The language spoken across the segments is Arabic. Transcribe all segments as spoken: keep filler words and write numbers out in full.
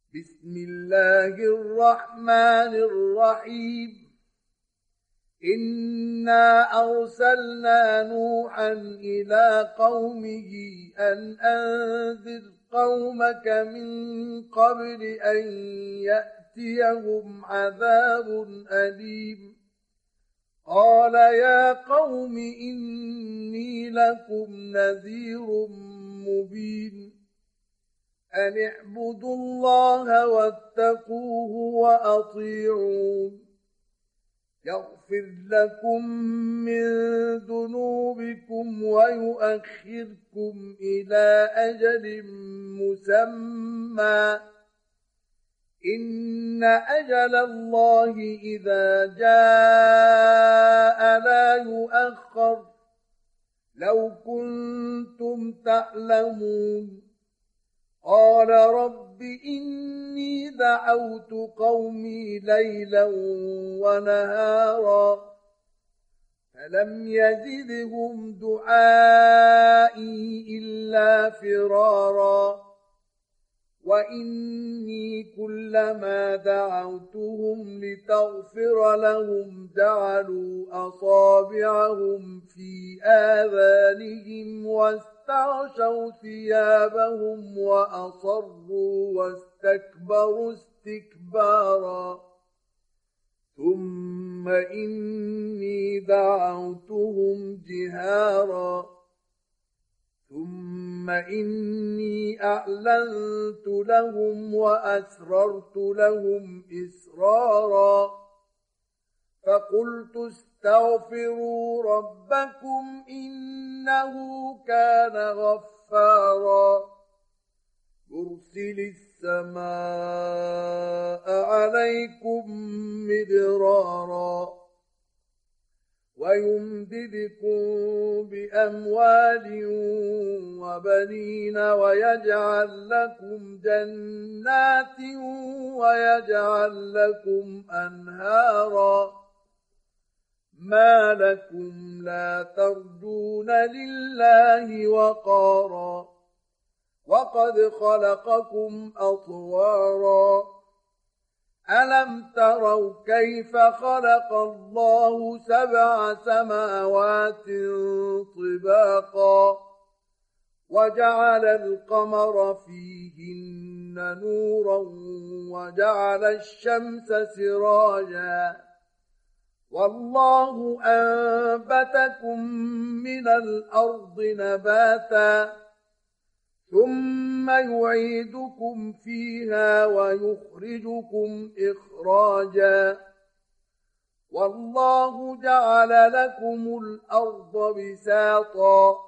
بسم الله الرحمن الرحيم. إنا أرسلنا نوحا إلى قومه أن أنذر قومك من قبل أن يأتيهم عذاب أليم. قال يا قوم إني لكم نذير مبين. أن اعبدوا الله واتقوه وأطيعون. يغفر لكم من ذنوبكم ويؤخركم إلى أجل مسمى، إن أجل الله إذا جاء لا يؤخر. لو كنتم تعلمون. قال رب إني دعوت قومي ليلا ونهارا فلم يزدهم دعائي إلا فرارا. وإني كلما دعوتهم لتغفر لهم جعلوا أصابعهم في آذانهم واستغشوا ثيابهم وأصروا واستكبروا استكبارا. ثم إني دعوتهم جهارا ثم إني أعلنت لهم وأسررت لهم إسرارا. فقلت استغفروا ربكم إنه كان غفارا. يرسل السماء عليكم مدرارا ويمددكم بأموال وبنين ويجعل لكم جنات ويجعل لكم أنهارا. ما لكم لا ترجون لله وقارا وقد خلقكم أطوارا. ألم تروا كيف خلق الله سبع سماوات طباقا وجعل القمر فيهن نورا وجعل الشمس سراجا والله أنبتكم من الأرض نباتا ثم يعيدكم فيها ويخرجكم إخراجا. والله جعل لكم الأرض بساطا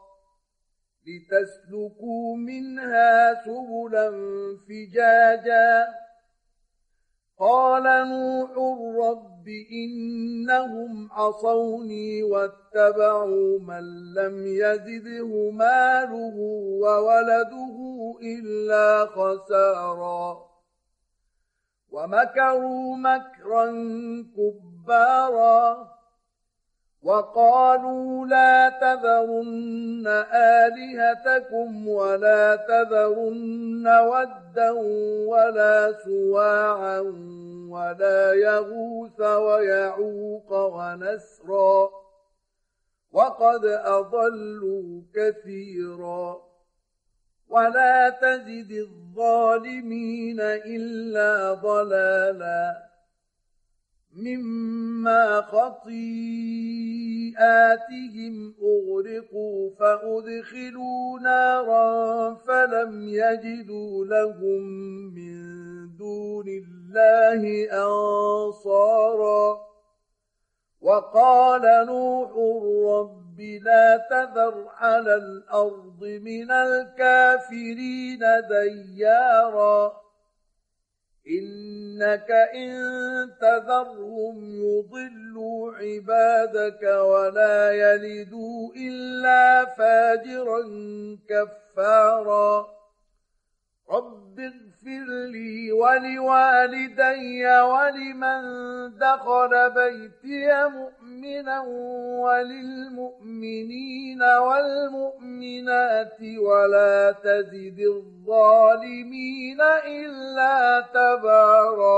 لتسلكوا منها سبلا فجاجا. قال نوح رب إنهم عصوني واتبعوا من لم يزده ماله وولده إلا خسارا. ومكروا مكرا كبارا وقالوا لا تذرن آلهتكم ولا تذرن ودا ولا سواعا ولا يغوث ويعوق ونسرا وقد أضلوا كثيرا. ولا تزد الظالمين إلا ضلالا مما خطيئاتهم أغرقوا فأدخلوا نارا فلم يجدوا لهم من دون الله أنصارا. وقال نوح رب لا تذر على الأرض من الكافرين ديارا إنك إن تذرهم يضلوا عبادك ولا يلدوا إلا فاجرا كفارا. رب اغفر لي ولوالدي ولمن دخل بيتي مؤمنا وللمؤمنين والمؤمنات ولا تزد الظالمين إلا تبارا.